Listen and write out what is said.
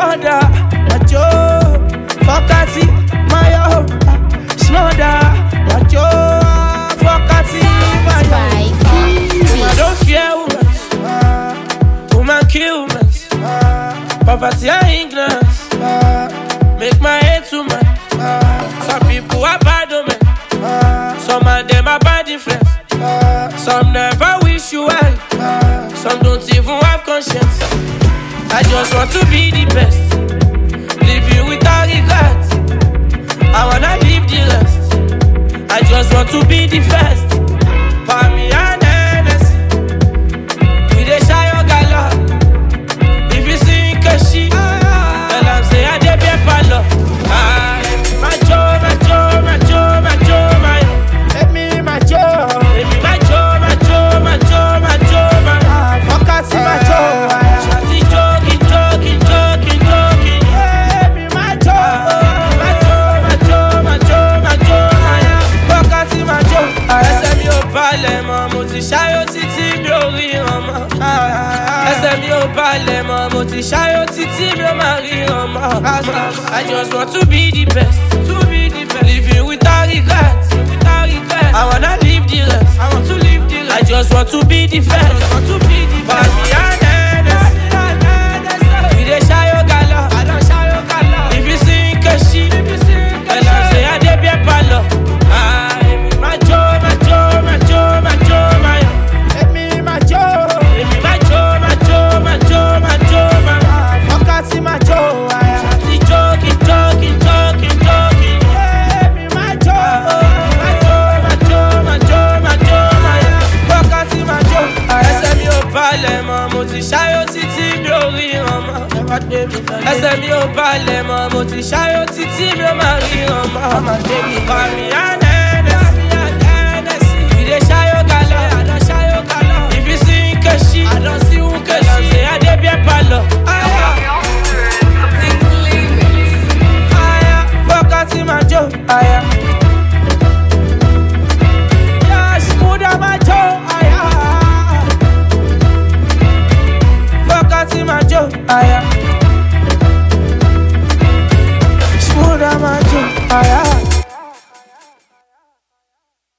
Smother, macho, focati, mayo. Smother, macho, focati, mayo. I don't fear women, woman kill women. Poverty and ignorance make my head too mad. Some people are bad omen, some of them are bad influence. Some never wish you well, some don't even have conscience. I just want to be the best, living without regret. I wanna live the rest. I just want to be the first. For me and Hennessy, we dey shy your gala. If you see Kashi, tell them say I dey be palo. Macho, macho, macho, macho, macho. Let me macho, let me macho, macho, macho, macho, macho. Focus macho. Shawty joking, joking, joking, joking. Let me macho, macho, macho, macho, macho, macho. Focus macho. Ẹsẹ̀ mi ò balẹ̀ mọ́, mo ti ṣáyọ̀ títí mi ò ríran mọ́. Ẹsẹ̀ mi ò balẹ̀ mọ́, mo ti ṣáyọ̀ títí mi ò máa ríran mọ́. I just want to be the best, to be the best. Living without regret, without regret. I wanna live the rest, I want to live the rest. I just want to be the first, want to be the best. But me and Hennessy, we dey shy your gala, I don't shy your gala. If you see Kashi, tell them say I dey be a palo. Macho, macho, macho, macho, macho. Let me macho, let me macho, macho, macho, macho, macho. Focus macho. Shawty joking, joking, joking, joking. Let me macho, macho, macho, macho, macho, macho. Focus macho. Ẹsẹ̀ mi ò balẹ̀ mọ́, mo ti ṣáyọ̀ títí mi ò ríran mọ́. Ẹsẹ̀ mi ò balẹ̀ mọ́, mo ti ṣáyọ̀ títí mi ò máa ríran mọ́. Fàmì Hennessy, we dey ṣáyọ̀ gala, I don't ṣáyọ̀ gala. If you see Kashi, I don't see who Kashi. Say I dey be a palo.